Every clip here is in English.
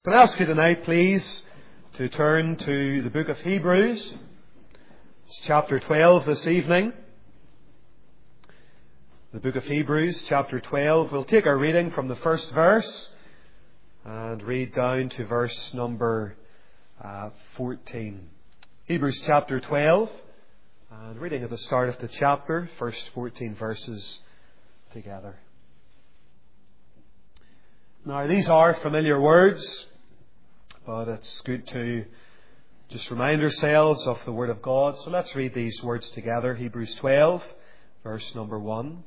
Can I ask you tonight, please, to turn to the book of Hebrews. It's chapter 12 this evening. The book of Hebrews, chapter 12. We'll take our reading from the first verse and read down to verse number 14. Hebrews chapter 12, and reading at the start of the chapter, first 14 verses together. Now, these are familiar words, but it's good to just remind ourselves of the Word of God. So let's read these words together. Hebrews 12, verse number 1.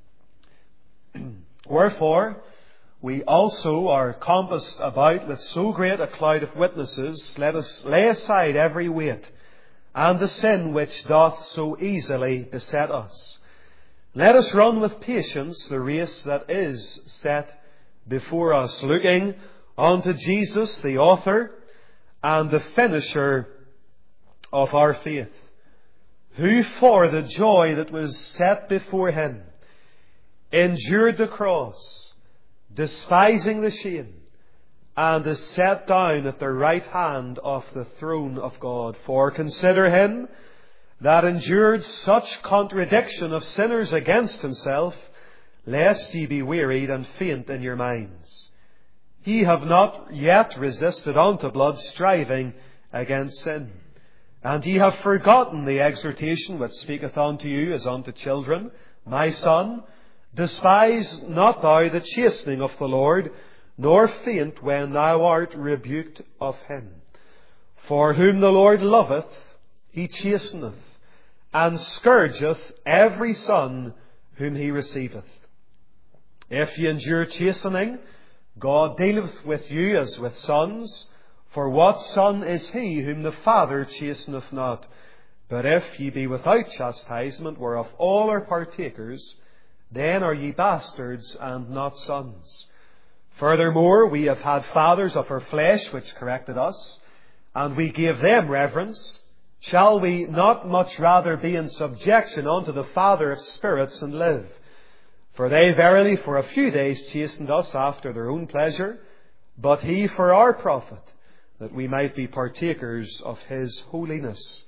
Wherefore, we also are compassed about with so great a cloud of witnesses. Let us lay aside every weight and the sin which doth so easily beset us. Let us run with patience the race that is set before us, looking unto Jesus, the author and the finisher of our faith, who for the joy that was set before him endured the cross, despising the shame, and is set down at the right hand of the throne of God. For consider him that endured such contradiction of sinners against himself, lest ye be wearied and faint in your minds. Ye have not yet resisted unto blood, striving against sin. And ye have forgotten the exhortation which speaketh unto you as unto children. My son, despise not thou the chastening of the Lord, nor faint when thou art rebuked of him. For whom the Lord loveth, he chasteneth, and scourgeth every son whom he receiveth. If ye endure chastening, God dealeth with you as with sons. For what son is he whom the Father chasteneth not? But if ye be without chastisement, whereof all are partakers, then are ye bastards and not sons. Furthermore, we have had fathers of our flesh which corrected us, and we gave them reverence. Shall we not much rather be in subjection unto the Father of spirits and live? For they verily for a few days chastened us after their own pleasure, but he for our profit, that we might be partakers of his holiness.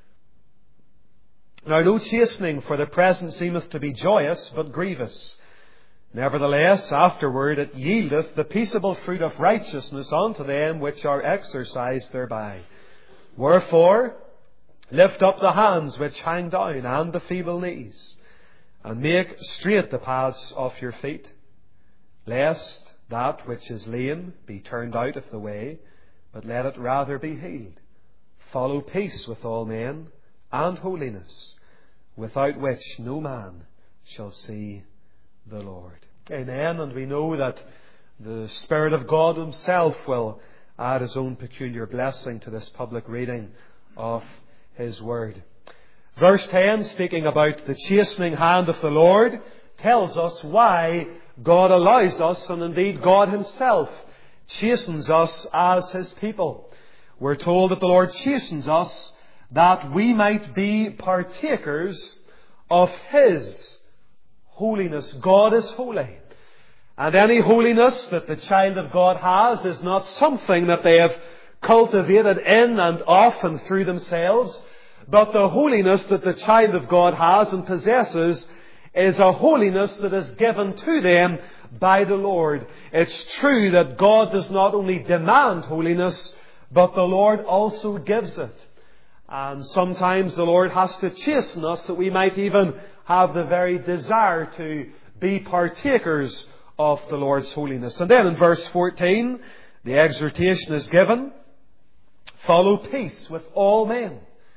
Now no chastening for the present seemeth to be joyous, but grievous. Nevertheless, afterward it yieldeth the peaceable fruit of righteousness unto them which are exercised thereby. Wherefore, lift up the hands which hang down, and the feeble knees, and make straight the paths of your feet, lest that which is lame be turned out of the way, but let it rather be healed. Follow peace with all men, and holiness, without which no man shall see the Lord. Amen. And we know that the Spirit of God himself will add his own peculiar blessing to this public reading of his word. Verse 10, speaking about the chastening hand of the Lord, tells us why God allows us, and indeed God himself chastens us as his people. We're told that the Lord chastens us that we might be partakers of his holiness. God is holy. And any holiness that the child of God has is not something that they have cultivated in and of and through themselves, but the holiness that the child of God has and possesses is a holiness that is given to them by the Lord. It's true that God does not only demand holiness, but the Lord also gives it. And sometimes the Lord has to chasten us that we might even have the very desire to be partakers of the Lord's holiness. And then in verse 14, the exhortation is given, follow peace with all men.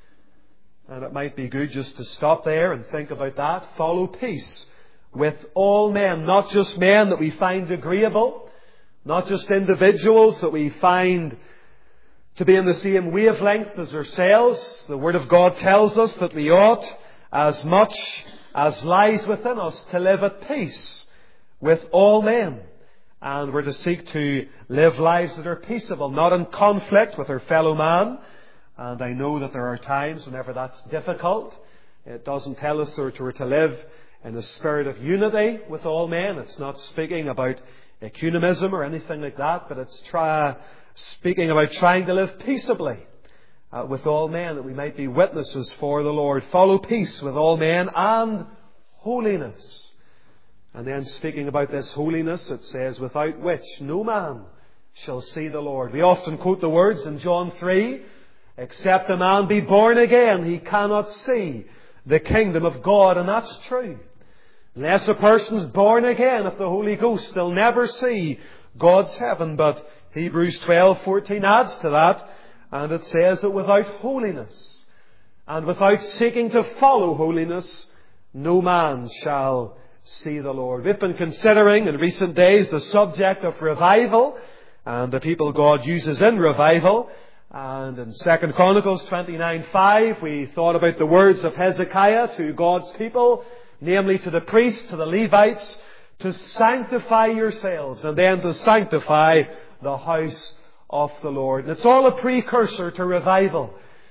And it might be good just to stop there and think about that. Follow peace with all men, not just men that we find agreeable, not just individuals that we find to be in the same wavelength as ourselves. The Word of God tells us that we ought, as much as lies within us, to live at peace with all men. And we're to seek to live lives that are peaceable, not in conflict with our fellow man. And I know that there are times whenever that's difficult. It doesn't tell us that we're to live in a spirit of unity with all men. It's not speaking about ecumenism or anything like that, but it's speaking about trying to live peaceably with all men, that we might be witnesses for the Lord. Follow peace with all men and holiness. And then speaking about this holiness, it says, without which no man shall see the Lord. We often quote the words in John 3, except a man be born again, he cannot see the kingdom of God. And that's true. Unless a person's born again of the Holy Ghost, they'll never see God's heaven. But Hebrews 12:14 adds to that, and it says that without holiness and without seeking to follow holiness, no man shall see the Lord. We've been considering in recent days the subject of revival and the people God uses in revival. And in 2 Chronicles 29:5, we thought about the words of Hezekiah to God's people, namely to the priests, to the Levites, to sanctify yourselves and then to sanctify the house of the Lord. And it's all a precursor to revival.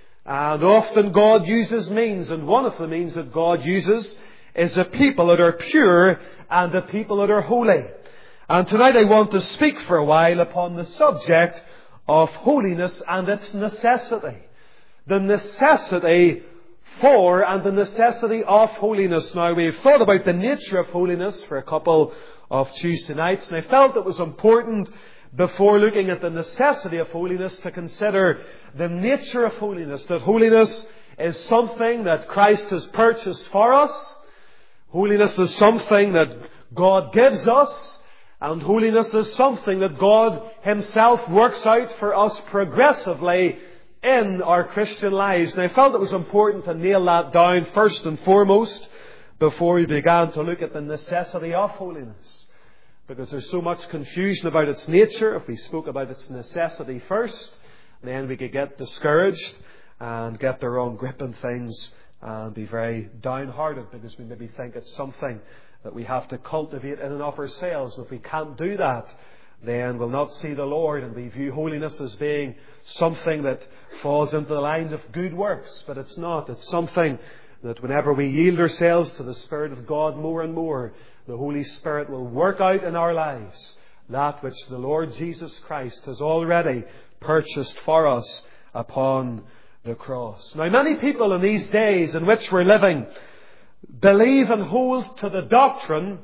And often God uses means, and one of the means that God uses is a people that are pure and a people that are holy. And tonight I want to speak for a while upon the subject of holiness and its necessity. The necessity for and the necessity of holiness. Now, we've thought about the nature of holiness for a couple of Tuesday nights, and I felt it was important before looking at the necessity of holiness to consider the nature of holiness. That holiness is something that Christ has purchased for us. Holiness is something that God gives us. And holiness is something that God Himself works out for us progressively in our Christian lives. And I felt it was important to nail that down first and foremost before we began to look at the necessity of holiness. Because there's so much confusion about its nature. If we spoke about its necessity first, then we could get discouraged and get the wrong grip on things and be very downhearted because we maybe think it's something that we have to cultivate in and of ourselves. If we can't do that, then we'll not see the Lord, and we view holiness as being something that falls into the lines of good works. But it's not. It's something that whenever we yield ourselves to the Spirit of God more and more, the Holy Spirit will work out in our lives that which the Lord Jesus Christ has already purchased for us upon the cross. Now, many people in these days in which we're living believe and hold to the doctrine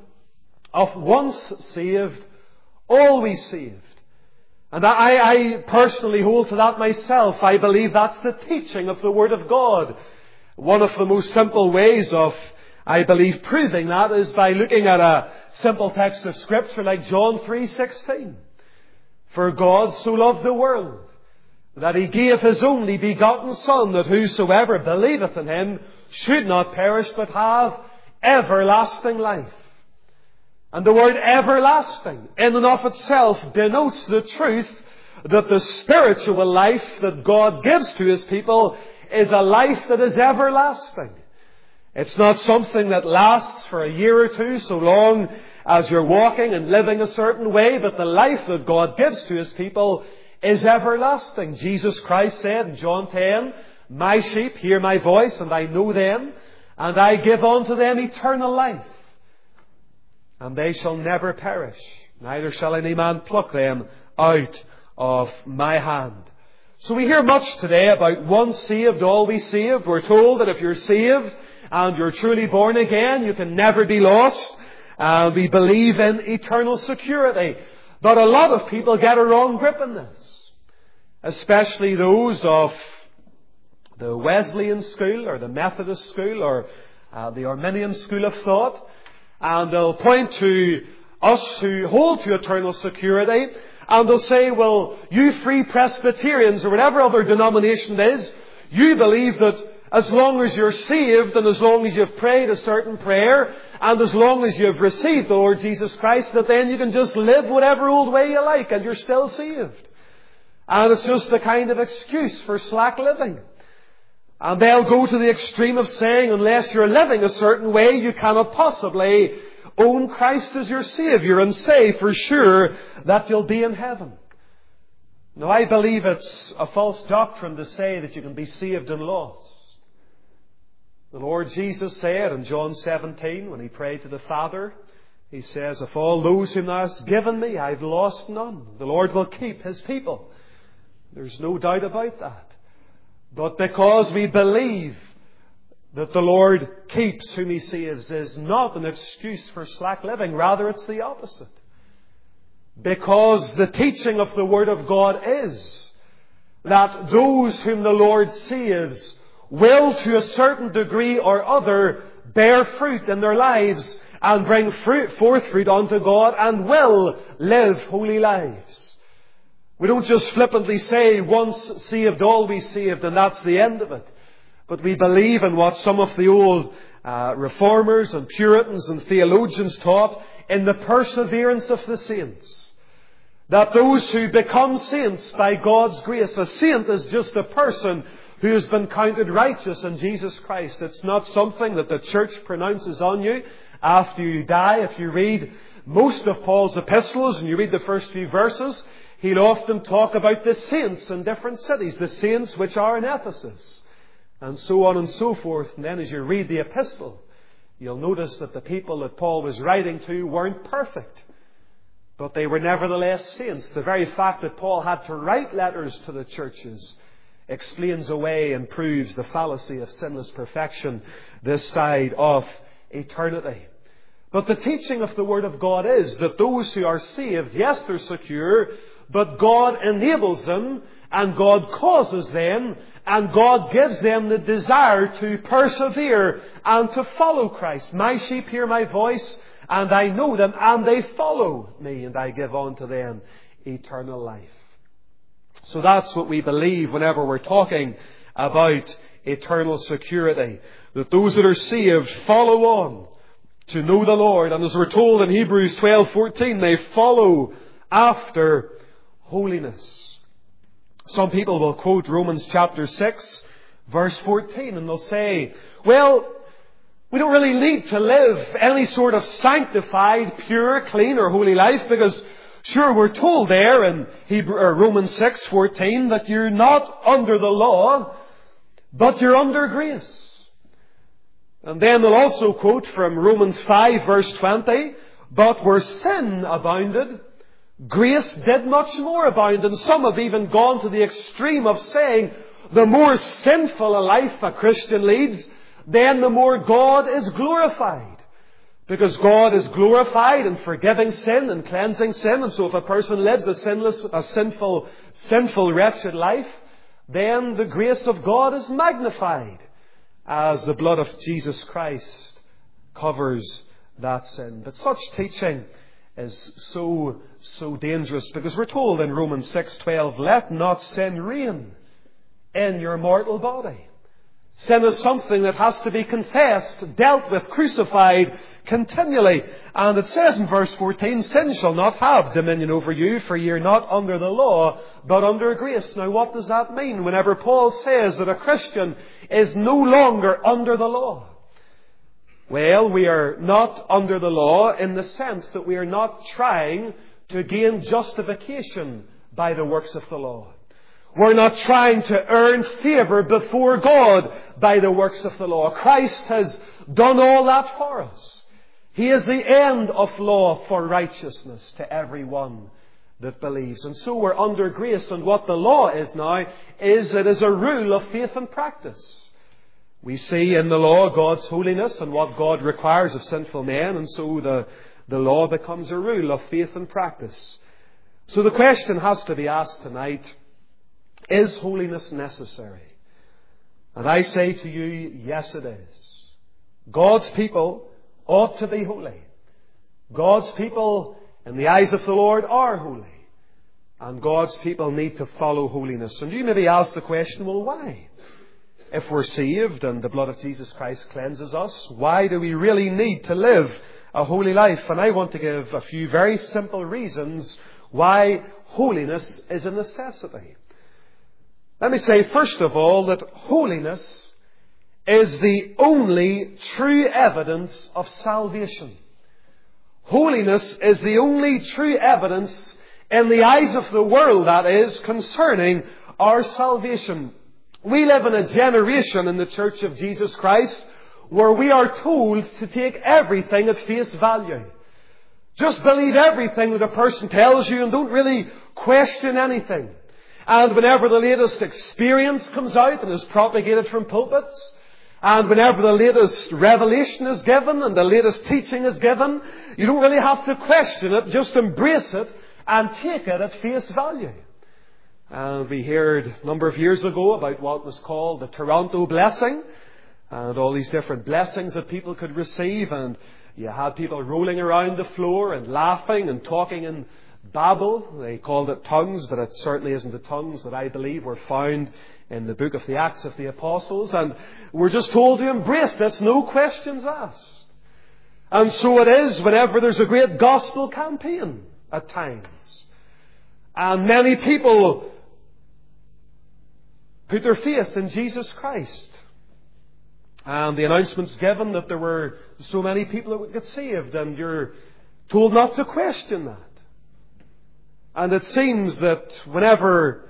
of once saved, always saved. And I personally hold to that myself. I believe that's the teaching of the Word of God. One of the most simple ways of, I believe, proving that is by looking at a simple text of Scripture like John 3:16. For God so loved the world that He gave His only begotten Son, that whosoever believeth in Him should not perish but have everlasting life. And the word everlasting in and of itself denotes the truth that the spiritual life that God gives to His people is a life that is everlasting. It's not something that lasts for a year or two, so long as you're walking and living a certain way, but the life that God gives to His people is everlasting. Jesus Christ said in John 10, my sheep hear my voice, and I know them, and I give unto them eternal life. And they shall never perish, neither shall any man pluck them out of my hand. So we hear much today about once saved, always saved. We're told that if you're saved and you're truly born again, you can never be lost. And we believe in eternal security. But a lot of people get a wrong grip on this. Especially those of the Wesleyan school or the Methodist school or the Arminian school of thought. And they'll point to us who hold to eternal security, and they'll say, well, you Free Presbyterians or whatever other denomination it is, you believe that as long as you're saved and as long as you've prayed a certain prayer and as long as you've received the Lord Jesus Christ, that then you can just live whatever old way you like and you're still saved. And it's just a kind of excuse for slack living. And they'll go to the extreme of saying, unless you're living a certain way, you cannot possibly own Christ as your Saviour and say for sure that you'll be in heaven. Now, I believe it's a false doctrine to say that you can be saved and lost. The Lord Jesus said in John 17, when He prayed to the Father, He says, of all those whom thou hast given me, I've lost none. The Lord will keep His people. There's no doubt about that. But because we believe that the Lord keeps whom He saves is not an excuse for slack living. Rather, it's the opposite. Because the teaching of the Word of God is that those whom the Lord saves will, to a certain degree or other, bear fruit in their lives and bring forth fruit unto God and will live holy lives. We don't just flippantly say, once saved, always saved, and that's the end of it. But we believe in what some of the old reformers and Puritans and theologians taught, in the perseverance of the saints. That those who become saints by God's grace, a saint is just a person who has been counted righteous in Jesus Christ. It's not something that the church pronounces on you after you die. If you read most of Paul's epistles and you read the first few verses, he'll often talk about the saints in different cities, the saints which are in Ephesus, and so on and so forth. And then as you read the epistle, you'll notice that the people that Paul was writing to weren't perfect, but they were nevertheless saints. The very fact that Paul had to write letters to the churches explains away and proves the fallacy of sinless perfection this side of eternity. But the teaching of the Word of God is that those who are saved, yes, they're secure, but God enables them, and God causes them, and God gives them the desire to persevere and to follow Christ. My sheep hear my voice, and I know them, and they follow me, and I give unto them eternal life. So that's what we believe whenever we're talking about eternal security. That those that are saved follow on to know the Lord. And as we're told in Hebrews 12:14, they follow after holiness. Some people will quote Romans chapter 6, verse 14, and they'll say, well, we don't really need to live any sort of sanctified, pure, clean or holy life because sure, we're told there in Romans 6:14 that you're not under the law, but you're under grace. And then they'll also quote from Romans 5 verse 20, but where sin abounded, grace did much more abound. And some have even gone to the extreme of saying the more sinful a life a Christian leads, then the more God is glorified. Because God is glorified in forgiving sin and cleansing sin. And so if a person lives a sinful, wretched life, then the grace of God is magnified as the blood of Jesus Christ covers that sin. But such teaching is so dangerous because we're told in Romans 6:12, let not sin reign in your mortal body. Sin is something that has to be confessed, dealt with, crucified continually. And it says in verse 14, sin shall not have dominion over you, for ye are not under the law, but under grace. Now what does that mean whenever Paul says that a Christian is no longer under the law? Well, we are not under the law in the sense that we are not trying to gain justification by the works of the law. We're not trying to earn favour before God by the works of the law. Christ has done all that for us. He is the end of law for righteousness to everyone that believes. And so we're under grace. And what the law is now is it is a rule of faith and practice. We see in the law God's holiness and what God requires of sinful men. And so the law becomes a rule of faith and practice. So the question has to be asked tonight, is holiness necessary? And I say to you, yes it is. God's people ought to be holy. God's people in the eyes of the Lord are holy. And God's people need to follow holiness. And you maybe ask the question, well, why? If we're saved and the blood of Jesus Christ cleanses us, why do we really need to live a holy life? And I want to give a few very simple reasons why holiness is a necessity. Let me say, first of all, that holiness is the only true evidence of salvation. Holiness is the only true evidence in the eyes of the world, that is, concerning our salvation. We live in a generation in the Church of Jesus Christ where we are told to take everything at face value. Just believe everything that a person tells you and don't really question anything. And whenever the latest experience comes out and is propagated from pulpits, and whenever the latest revelation is given and the latest teaching is given, you don't really have to question it, just embrace it and take it at face value. And we heard a number of years ago about what was called the Toronto blessing, and all these different blessings that people could receive, and you had people rolling around the floor and laughing and talking in Babel. They called it tongues, but it certainly isn't the tongues that I believe were found in the book of the Acts of the Apostles. And we're just told to embrace this, no questions asked. And so it is whenever there's a great gospel campaign at times. And many people put their faith in Jesus Christ. And the announcement's given that there were so many people that would get saved, and you're told not to question that. And it seems that whenever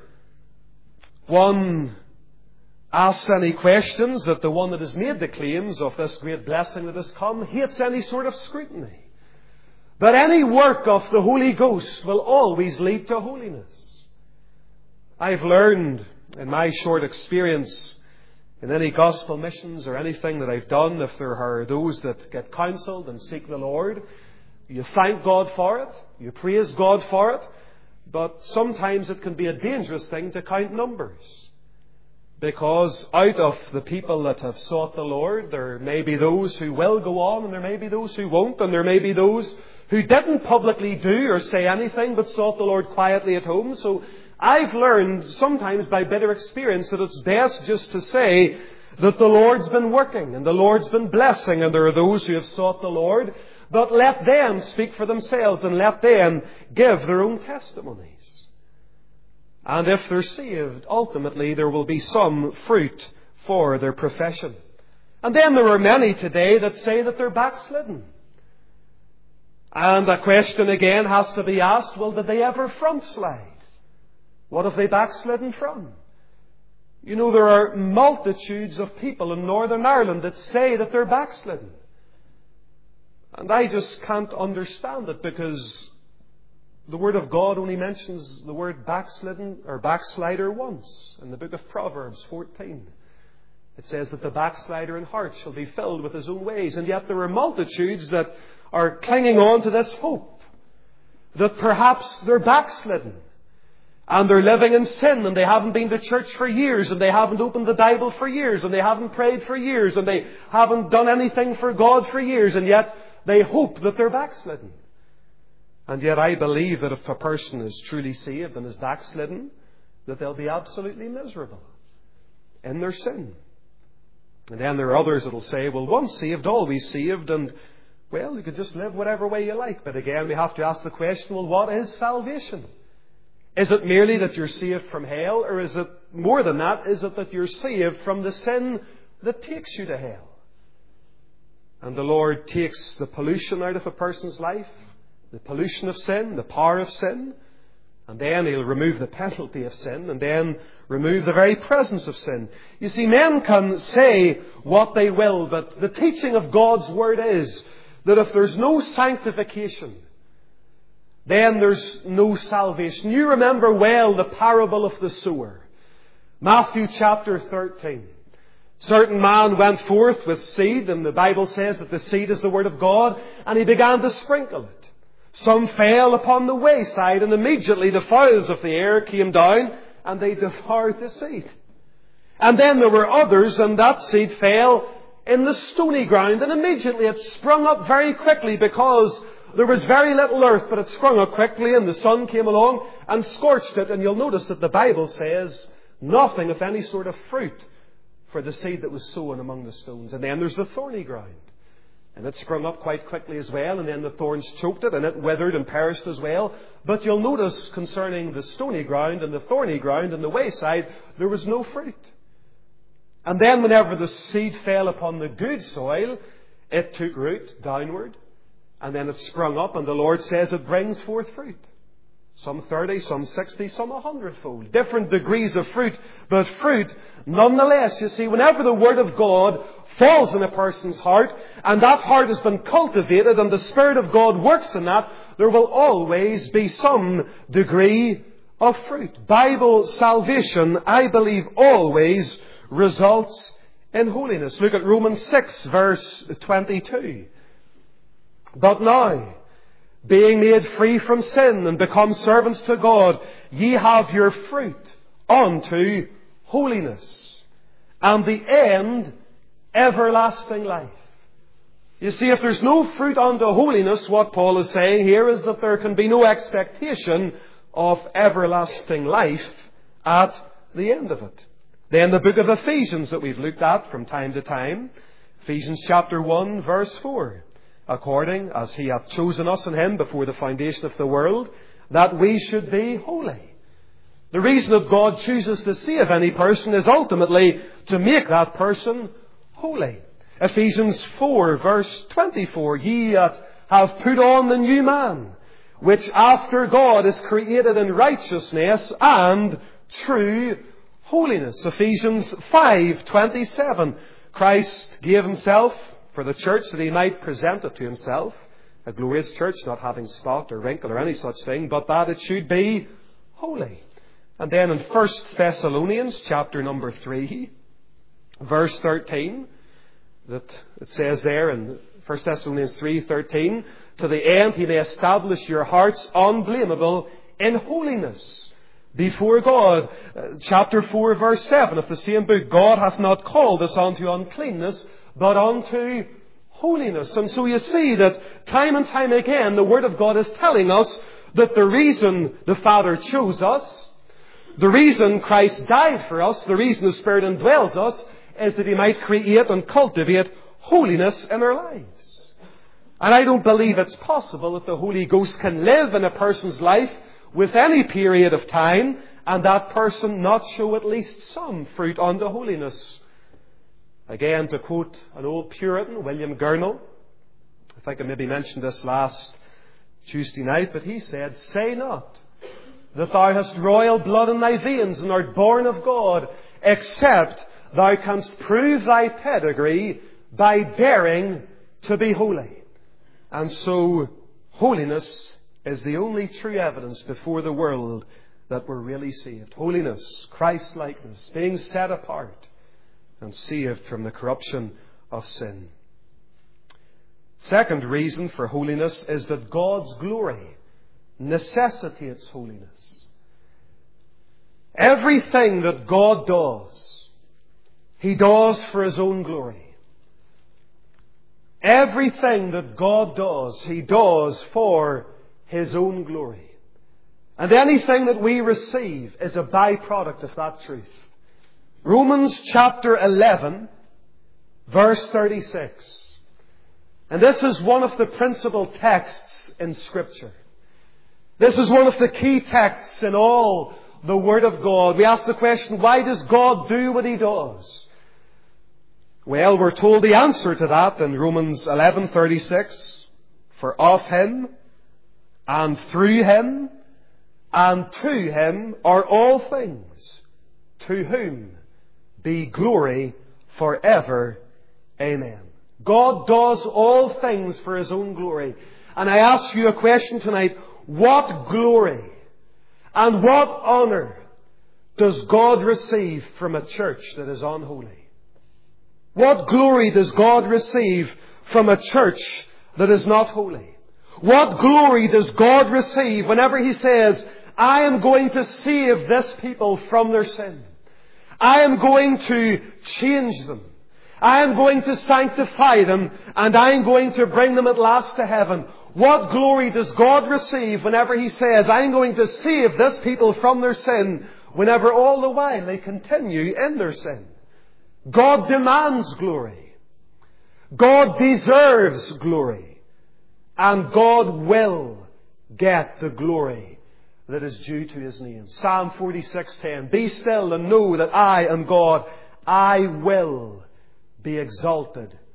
one asks any questions, that the one that has made the claims of this great blessing that has come hates any sort of scrutiny. But any work of the Holy Ghost will always lead to holiness. I've learned in my short experience in any gospel missions or anything that I've done, if there are those that get counselled and seek the Lord, you thank God for it, you praise God for it, but sometimes it can be a dangerous thing to count numbers. Because out of the people that have sought the Lord, there may be those who will go on, and there may be those who won't, and there may be those who didn't publicly do or say anything but sought the Lord quietly at home. So I've learned sometimes by bitter experience that it's best just to say that the Lord's been working and the Lord's been blessing, and there are those who have sought the Lord, but let them speak for themselves and let them give their own testimonies. And if they're saved, ultimately there will be some fruit for their profession. And then there are many today that say that they're backslidden. And a question again has to be asked, well, did they ever front slide? What have they backslidden from? You know, there are multitudes of people in Northern Ireland that say that they're backslidden. And I just can't understand it, because the Word of God only mentions the word backslidden or backslider once in the book of Proverbs 14. It says that the backslider in heart shall be filled with his own ways. And yet there are multitudes that are clinging on to this hope that perhaps they're backslidden. And they're living in sin, and they haven't been to church for years, and they haven't opened the Bible for years, and they haven't prayed for years, and they haven't done anything for God for years, and yet they hope that they're backslidden. And yet I believe that if a person is truly saved and is backslidden, that they'll be absolutely miserable in their sin. And then there are others that will say, well, once saved, always saved, and well, you can just live whatever way you like. But again, we have to ask the question, well, what is salvation? Is it merely that you're saved from hell, or is it more than that? Is it that you're saved from the sin that takes you to hell? And the Lord takes the pollution out of a person's life, the pollution of sin, the power of sin, and then He'll remove the penalty of sin, and then remove the very presence of sin. You see, men can say what they will, but the teaching of God's Word is that if there's no sanctification, then there's no salvation. You remember well the parable of the sower. Matthew chapter 13. Certain man went forth with seed, and the Bible says that the seed is the Word of God, and he began to sprinkle it. Some fell upon the wayside, and immediately the fowls of the air came down, and they devoured the seed. And then there were others, and that seed fell in the stony ground, and immediately it sprung up very quickly, because there was very little earth, but it sprung up quickly, and the sun came along and scorched it. And you'll notice that the Bible says nothing of any sort of fruit for the seed that was sown among the stones. And then there's the thorny ground. And it sprung up quite quickly as well, and then the thorns choked it, and it withered and perished as well. But you'll notice concerning the stony ground and the thorny ground and the wayside, there was no fruit. And then whenever the seed fell upon the good soil, it took root downward. And then it sprung up, and the Lord says it brings forth fruit. Some 30, some 60, some 100-fold. Different degrees of fruit, but fruit nonetheless. You see, whenever the Word of God falls in a person's heart, and that heart has been cultivated, and the Spirit of God works in that, there will always be some degree of fruit. Bible salvation, I believe, always results in holiness. Look at Romans 6, verse 22. But now, being made free from sin and become servants to God, ye have your fruit unto holiness, and the end, everlasting life. You see, if there's no fruit unto holiness, what Paul is saying here is that there can be no expectation of everlasting life at the end of it. Then the book of Ephesians that we've looked at from time to time, Ephesians chapter 1, verse 4. According as He hath chosen us in Him before the foundation of the world, that we should be holy. The reason that God chooses to save any person is ultimately to make that person holy. Ephesians 4, verse 24. Ye that have put on the new man, which after God is created in righteousness and true holiness. Ephesians 5:27. Christ gave Himself for the church that He might present it to Himself, a glorious church, not having spot or wrinkle or any such thing, but that it should be holy. And then in 1 Thessalonians chapter number 3, verse 13, that it says there in 1 Thessalonians 3:13, to the end He may establish your hearts unblameable in holiness before God. Chapter 4, verse 7 of the same book, God hath not called us unto uncleanness, but unto holiness. And so you see that time and time again the Word of God is telling us that the reason the Father chose us, the reason Christ died for us, the reason the Spirit indwells us, is that He might create and cultivate holiness in our lives. And I don't believe it's possible that the Holy Ghost can live in a person's life with any period of time and that person not show at least some fruit unto holiness. Again, to quote an old Puritan, William Gurnall, I think I maybe mentioned this last Tuesday night, but he said, say not that thou hast royal blood in thy veins and art born of God, except thou canst prove thy pedigree by daring to be holy. And so, holiness is the only true evidence before the world that we're really saved. Holiness, Christ-likeness, being set apart and saved from the corruption of sin. Second reason for holiness is that God's glory necessitates holiness. Everything that God does, He does for His own glory. Everything that God does, He does for His own glory. And anything that we receive is a byproduct of that truth. Romans chapter 11, verse 36. And this is one of the principal texts in Scripture. This is one of the key texts in all the Word of God. We ask the question, why does God do what He does? Well, we're told the answer to that in Romans 11:36. For of Him, and through Him, and to Him are all things, to whom be glory forever. Amen. God does all things for His own glory. And I ask you a question tonight. What glory and what honour does God receive from a church that is unholy? What glory does God receive from a church that is not holy? What glory does God receive whenever He says, I am going to save this people from their sin. I am going to change them. I am going to sanctify them, and I am going to bring them at last to heaven. What glory does God receive whenever He says, I am going to save this people from their sin, whenever all the while they continue in their sin? God demands glory. God deserves glory. And God will get the glory that is due to His name. Psalm 46:10. Be still and know that I am God. I will be exalted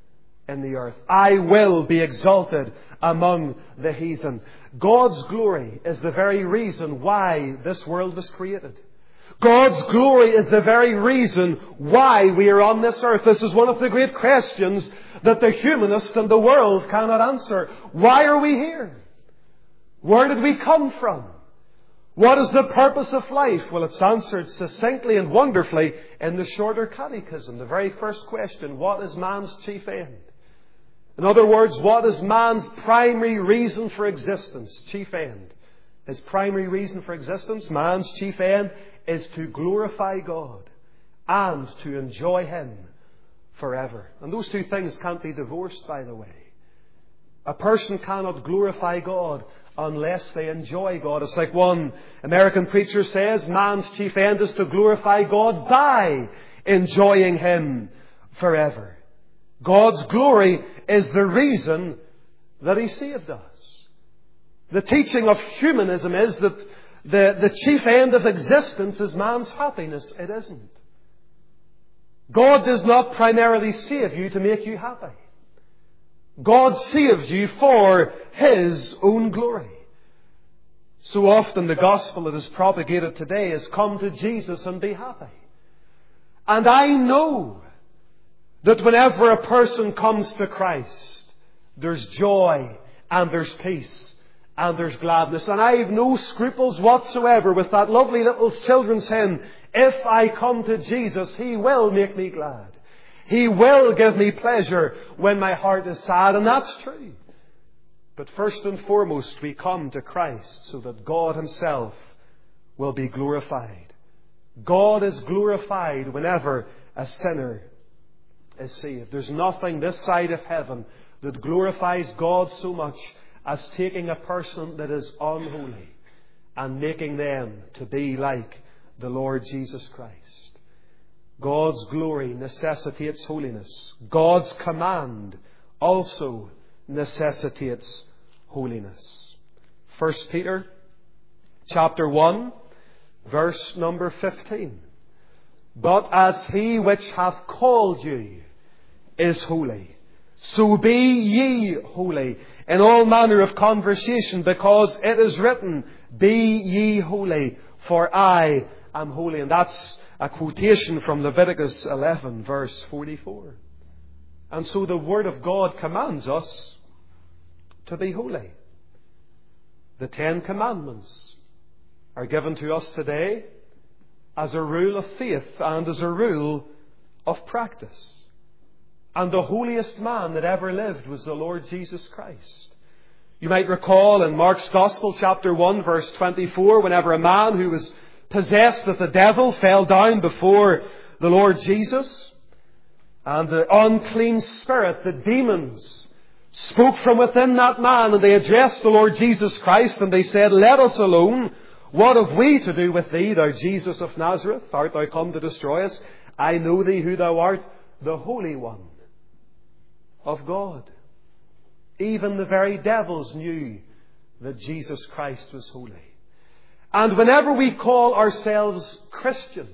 in the earth. I will be exalted among the heathen. God's glory is the very reason why this world was created. God's glory is the very reason why we are on this earth. This is one of the great questions that the humanist and the world cannot answer. Why are we here? Where did we come from? What is the purpose of life? Well, it's answered succinctly and wonderfully in the Shorter Catechism. The very first question, what is man's chief end? In other words, what is man's primary reason for existence? Chief end. His primary reason for existence, man's chief end, is to glorify God and to enjoy Him forever. And those two things can't be divorced, by the way. A person cannot glorify God unless they enjoy God. It's like one American preacher says, man's chief end is to glorify God by enjoying Him forever. God's glory is the reason that He saved us. The teaching of humanism is that the chief end of existence is man's happiness. It isn't. God does not primarily save you to make you happy. God saves you for His own glory. So often the gospel that is propagated today is come to Jesus and be happy. And I know that whenever a person comes to Christ, there's joy and there's peace and there's gladness. And I have no scruples whatsoever with that lovely little children's hymn, if I come to Jesus, He will make me glad. He will give me pleasure when my heart is sad. And that's true. But first and foremost, we come to Christ so that God Himself will be glorified. God is glorified whenever a sinner is saved. There's nothing this side of heaven that glorifies God so much as taking a person that is unholy and making them to be like the Lord Jesus Christ. God's glory necessitates holiness. God's command also necessitates holiness. 1 Peter chapter 1, verse number 15. But as He which hath called you is holy, so be ye holy in all manner of conversation, because it is written, be ye holy, for I am holy. And that's a quotation from Leviticus 11, verse 44. And so the Word of God commands us to be holy. The 10 Commandments are given to us today as a rule of faith and as a rule of practice. And the holiest man that ever lived was the Lord Jesus Christ. You might recall in Mark's Gospel, chapter 1, verse 24, whenever a man who was possessed with the devil fell down before the Lord Jesus, and the unclean spirit, the demons, spoke from within that man, and they addressed the Lord Jesus Christ, and they said, let us alone. What have we to do with thee, thou Jesus of Nazareth? Art thou come to destroy us? I know thee who thou art, the Holy One of God. Even the very devils knew that Jesus Christ was holy. And whenever we call ourselves Christians,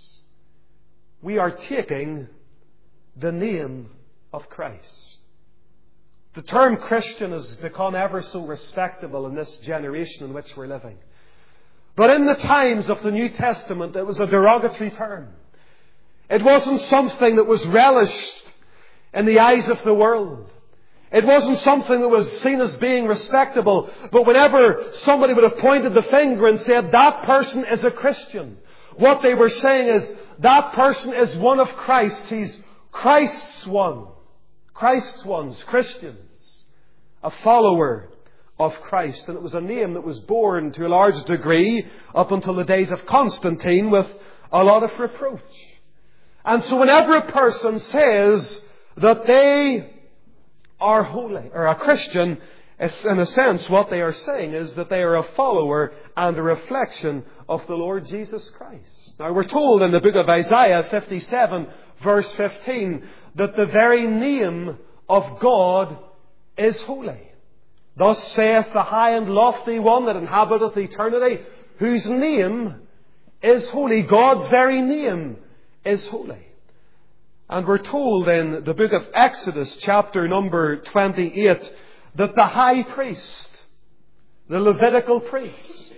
we are taking the name of Christ. The term Christian has become ever so respectable in this generation in which we're living. But in the times of the New Testament, it was a derogatory term. It wasn't something that was relished in the eyes of the world. It wasn't something that was seen as being respectable. But whenever somebody would have pointed the finger and said, that person is a Christian, what they were saying is, that person is one of Christ. He's Christ's one. Christ's ones, Christians. A follower of Christ. And it was a name that was borne to a large degree up until the days of Constantine with a lot of reproach. And so whenever a person says that they are holy, or a Christian, in a sense, what they are saying is that they are a follower and a reflection of the Lord Jesus Christ. Now we're told in the book of Isaiah 57, verse 15, that the very name of God is holy. Thus saith the high and lofty one that inhabiteth eternity, whose name is holy. God's very name is holy. And we're told in the book of Exodus, chapter number 28, that the high priest, the Levitical priest,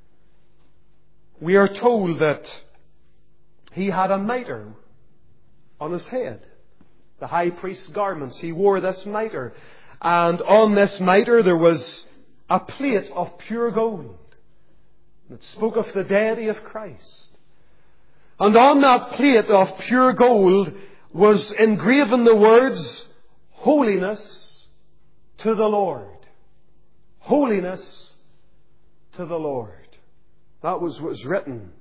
we are told that he had a mitre on his head. The high priest's garments, he wore this mitre. And on this mitre there was a plate of pure gold that spoke of the deity of Christ. And on that plate of pure gold was engraven the words, "Holiness to the Lord." Holiness to the Lord. That was what was written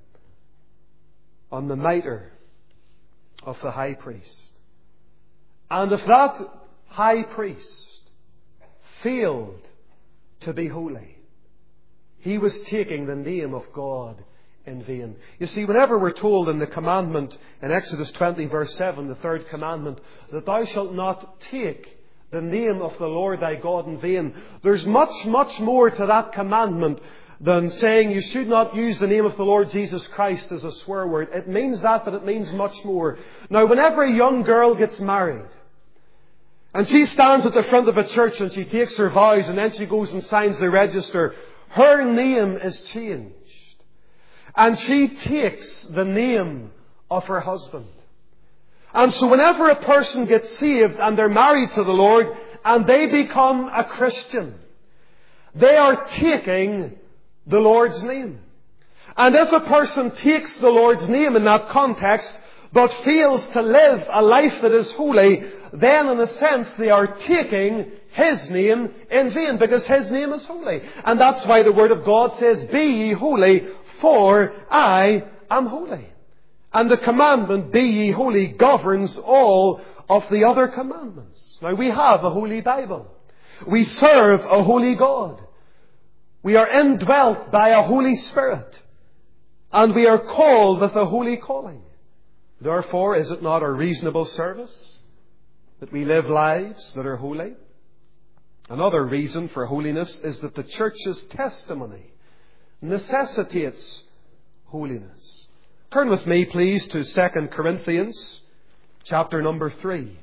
on the mitre of the high priest. And if that high priest failed to be holy, he was taking the name of God in vain. You see, whenever we're told in the commandment in Exodus 20 verse 7, the third commandment, that thou shalt not take the name of the Lord thy God in vain, there's much, much more to that commandment than saying you should not use the name of the Lord Jesus Christ as a swear word. It means that, but it means much more. Now, whenever a young girl gets married, and she stands at the front of a church and she takes her vows and then she goes and signs the register, her name is changed. And she takes the name of her husband. And so whenever a person gets saved and they're married to the Lord and they become a Christian, they are taking the Lord's name. And if a person takes the Lord's name in that context, but fails to live a life that is holy, then in a sense they are taking His name in vain, because His name is holy. And that's why the Word of God says, "Be ye holy, for I am holy." And the commandment, "Be ye holy," governs all of the other commandments. Now, we have a holy Bible. We serve a holy God. We are indwelt by a Holy Spirit. And we are called with a holy calling. Therefore, is it not a reasonable service that we live lives that are holy? Another reason for holiness is that the church's testimony necessitates holiness. Turn with me, please, to 2 Corinthians chapter number 3.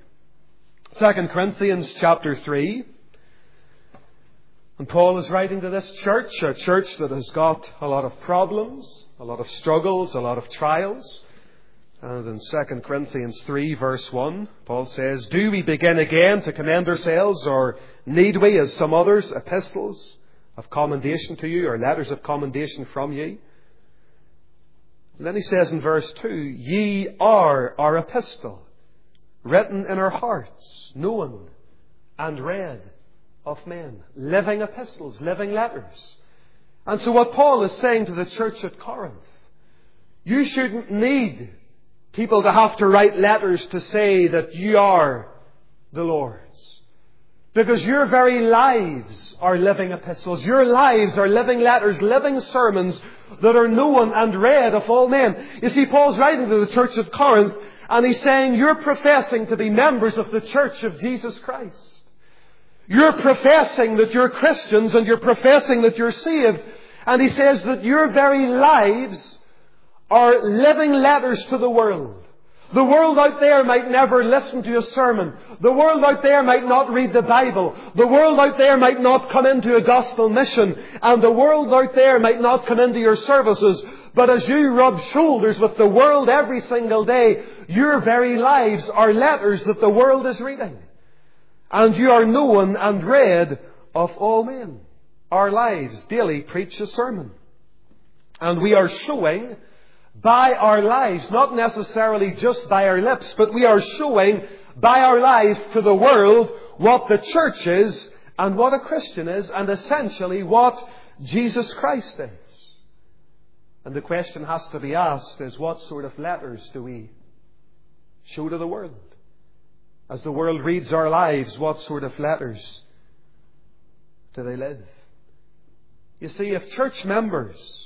2 Corinthians chapter 3. And Paul is writing to this church, a church that has got a lot of problems, a lot of struggles, a lot of trials. And in 2 Corinthians 3 verse 1, Paul says, "Do we begin again to commend ourselves, or need we, as some others, epistles of commendation to you, or letters of commendation from ye?" And then he says in verse 2, "Ye are our epistle, written in our hearts, known and read of men." Living epistles, living letters. And so what Paul is saying to the church at Corinth, you shouldn't need people to have to write letters to say that you are the Lord's. Because your very lives are living epistles. Your lives are living letters, living sermons that are known and read of all men. You see, Paul's writing to the church at Corinth, and he's saying, you're professing to be members of the church of Jesus Christ. You're professing that you're Christians, and you're professing that you're saved. And he says that your very lives are living letters to the world. The world out there might never listen to a sermon. The world out there might not read the Bible. The world out there might not come into a gospel mission. And the world out there might not come into your services. But as you rub shoulders with the world every single day, your very lives are letters that the world is reading. And you are known and read of all men. Our lives daily preach a sermon. And we are showing by our lives, not necessarily just by our lips, but we are showing by our lives to the world what the church is and what a Christian is, and essentially what Jesus Christ is. And the question has to be asked is, what sort of letters do we show to the world? As the world reads our lives, what sort of letters do they live? You see, if church members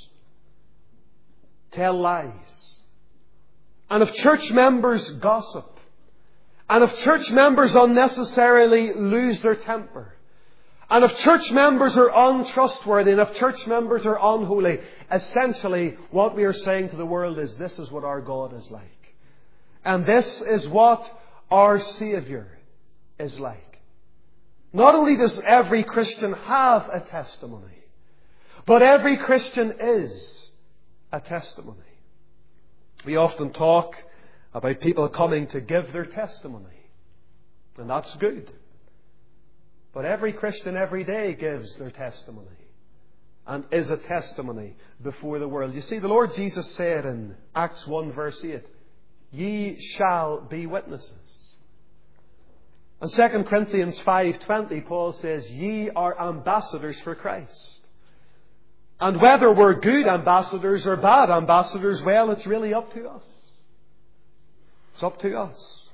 tell lies, and if church members gossip, and if church members unnecessarily lose their temper, and if church members are untrustworthy, and if church members are unholy, essentially what we are saying to the world is, this is what our God is like. And this is what our Saviour is like. Not only does every Christian have a testimony, but every Christian is a testimony. We often talk about people coming to give their testimony. And that's good. But every Christian every day gives their testimony and is a testimony before the world. You see, the Lord Jesus said in Acts 1 verse 8, "Ye shall be witnesses." And 2 Corinthians 5:20, Paul says, "Ye are ambassadors for Christ." And whether we're good ambassadors or bad ambassadors, well, it's really up to us. It's up to us.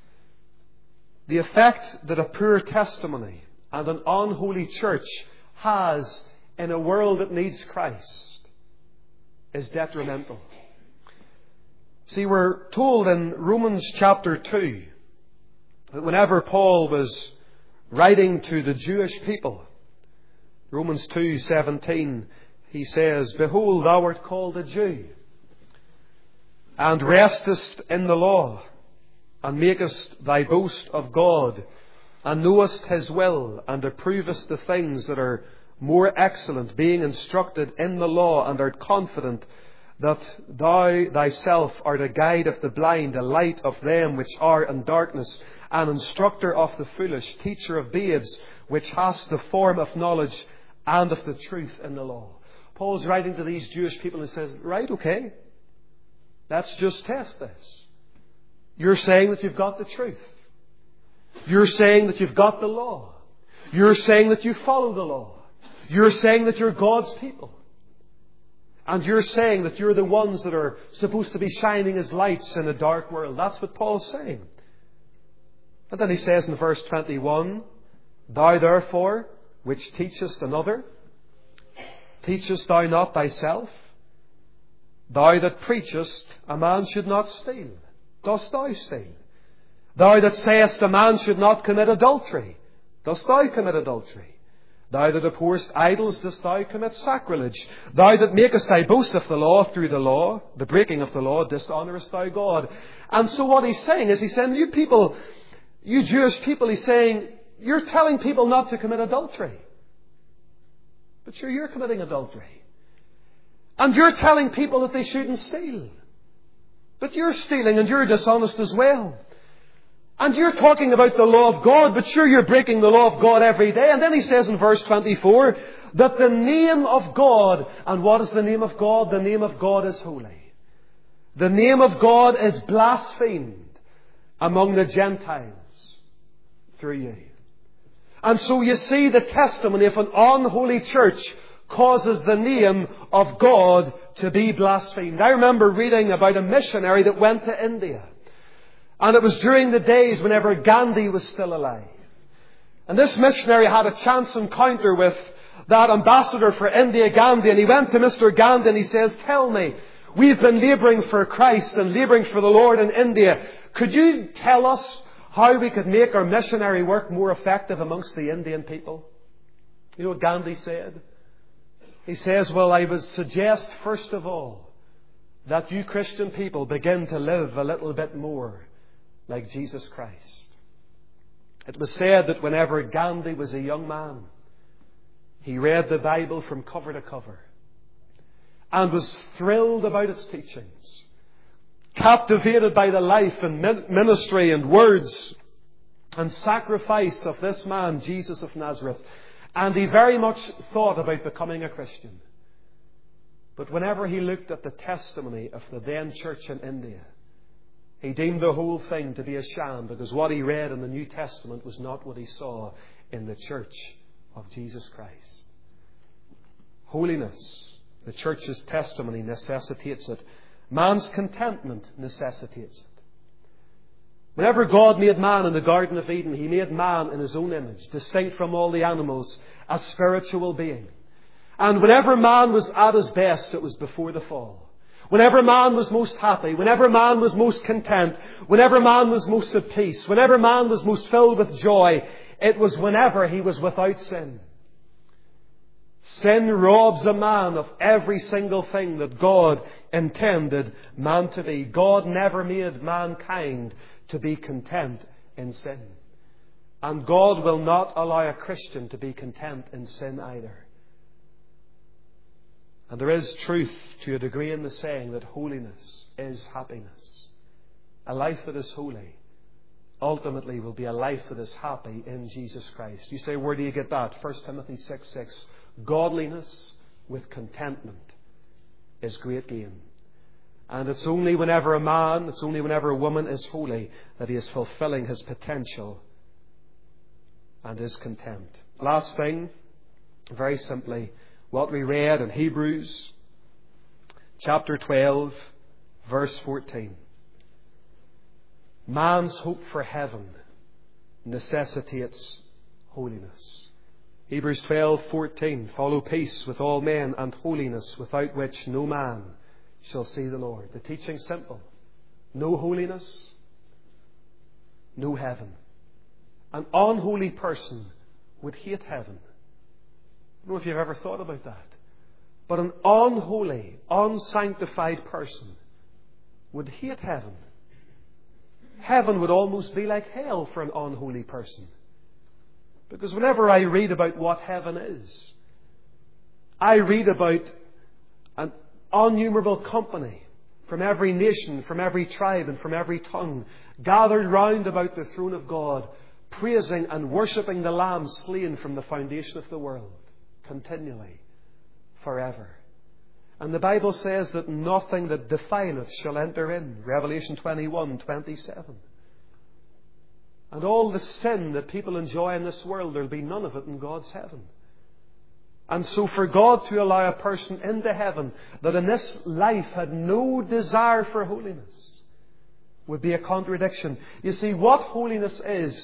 The effect that a poor testimony and an unholy church has in a world that needs Christ is detrimental. See, we're told in Romans chapter 2 that whenever Paul was writing to the Jewish people, Romans 2:17, he says, "Behold, thou art called a Jew, and restest in the law, and makest thy boast of God, and knowest his will, and approvest the things that are more excellent, being instructed in the law, and art confident that thou thyself art a guide of the blind, a light of them which are in darkness, an instructor of the foolish, teacher of babes, which hast the form of knowledge and of the truth in the law." Paul's writing to these Jewish people and says, right, okay, let's just test this. You're saying that you've got the truth. You're saying that you've got the law. You're saying that you follow the law. You're saying that you're God's people. And you're saying that you're the ones that are supposed to be shining as lights in a dark world. That's what Paul's saying. And then he says in verse 21, "Thou therefore, which teachest another, teachest thou not thyself? Thou that preachest a man should not steal, dost thou steal? Thou that sayest a man should not commit adultery, dost thou commit adultery? Thou that abhorrest idols, dost thou commit sacrilege? Thou that makest thy boast of the law through the law, the breaking of the law, dishonourest thou God?" And so what he's saying is, he's saying, you people, you Jewish people, he's saying, you're telling people not to commit adultery. But sure, you're committing adultery. And you're telling people that they shouldn't steal. But you're stealing and you're dishonest as well. And you're talking about the law of God, but sure, you're breaking the law of God every day. And then he says in verse 24 that the name of God, and what is the name of God? The name of God is holy. The name of God is blasphemed among the Gentiles through you. And so you see, the testimony of an unholy church causes the name of God to be blasphemed. I remember reading about a missionary that went to India. And it was during the days whenever Gandhi was still alive. And this missionary had a chance encounter with that ambassador for India, Gandhi. And he went to Mr. Gandhi and he says, "Tell me, we've been labouring for Christ and labouring for the Lord in India. Could you tell us how we could make our missionary work more effective amongst the Indian people?" You know what Gandhi said? He says, "Well, I would suggest, first of all, that you Christian people begin to live a little bit more like Jesus Christ." It was said that whenever Gandhi was a young man, he read the Bible from cover to cover and was thrilled about its teachings, captivated by the life and ministry and words and sacrifice of this man, Jesus of Nazareth. And he very much thought about becoming a Christian. But whenever he looked at the testimony of the then church in India, he deemed the whole thing to be a sham, because what he read in the New Testament was not what he saw in the church of Jesus Christ. Holiness, the church's testimony, necessitates it. Man's contentment necessitates it. Whenever God made man in the Garden of Eden, He made man in His own image, distinct from all the animals, a spiritual being. And whenever man was at his best, it was before the fall. Whenever man was most happy, whenever man was most content, whenever man was most at peace, whenever man was most filled with joy, it was whenever he was without sin. Sin robs a man of every single thing that God intended man to be. God never made mankind to be content in sin. And God will not allow a Christian to be content in sin either. And there is truth to a degree in the saying that holiness is happiness. A life that is holy ultimately will be a life that is happy in Jesus Christ. You say, where do you get that? 1 Timothy 6:6. Godliness with contentment is great gain. And it's only whenever a woman is holy that he is fulfilling his potential and is content. Last thing, very simply, what we read in Hebrews chapter 12, verse 14. Man's hope for heaven necessitates holiness. Hebrews 12:14. Follow peace with all men and holiness, without which no man shall see the Lord. The teaching's simple. No holiness, no heaven. An unholy person would hate heaven. I don't know if you've ever thought about that. But an unholy, unsanctified person would hate heaven. Heaven would almost be like hell for an unholy person. Because whenever I read about what heaven is, I read about an innumerable company from every nation, from every tribe and from every tongue, gathered round about the throne of God, praising and worshipping the Lamb slain from the foundation of the world, continually, forever. And the Bible says that nothing that defileth shall enter in. Revelation 21:27. And all the sin that people enjoy in this world, there will be none of it in God's heaven. And so for God to allow a person into heaven that in this life had no desire for holiness would be a contradiction. You see, what holiness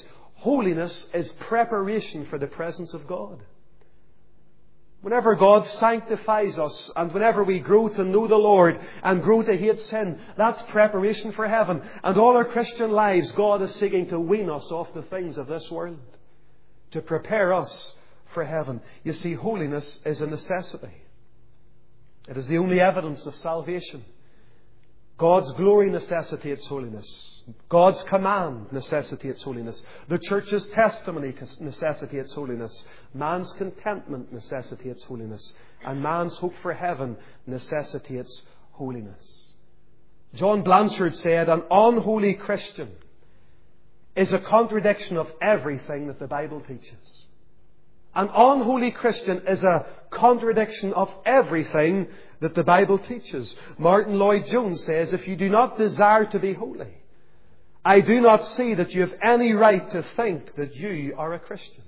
is preparation for the presence of God. Whenever God sanctifies us and whenever we grow to know the Lord and grow to hate sin, that's preparation for heaven. And all our Christian lives, God is seeking to wean us off the things of this world, to prepare us for heaven. You see, holiness is a necessity. It is the only evidence of salvation. God's glory necessitates holiness. God's command necessitates holiness. The church's testimony necessitates holiness. Man's contentment necessitates holiness. And man's hope for heaven necessitates holiness. John Blanchard said, an unholy Christian is a contradiction of everything that the Bible teaches. An unholy Christian is a contradiction of everything that the Bible teaches. Martin Lloyd-Jones says, if you do not desire to be holy, I do not see that you have any right to think that you are a Christian.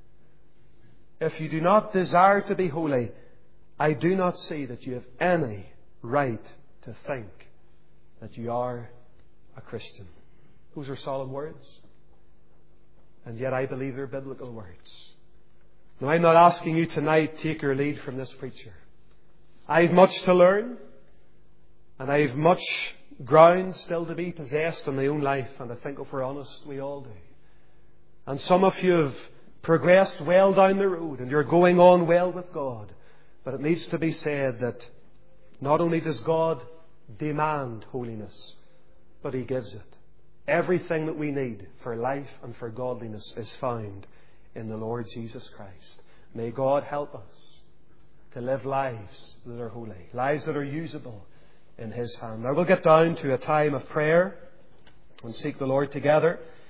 If you do not desire to be holy, I do not see that you have any right to think that you are a Christian. Those are solemn words. And yet I believe they're biblical words. Now, I'm not asking you tonight, take your lead from this preacher. I have much to learn, and I have much ground still to be possessed in my own life, and I think if we're honest, we all do. And some of you have progressed well down the road, and you're going on well with God. But it needs to be said that not only does God demand holiness, but He gives it. Everything that we need for life and for godliness is found in the Lord Jesus Christ. May God help us to live lives that are holy, lives that are usable in His hand. Now we'll get down to a time of prayer and seek the Lord together.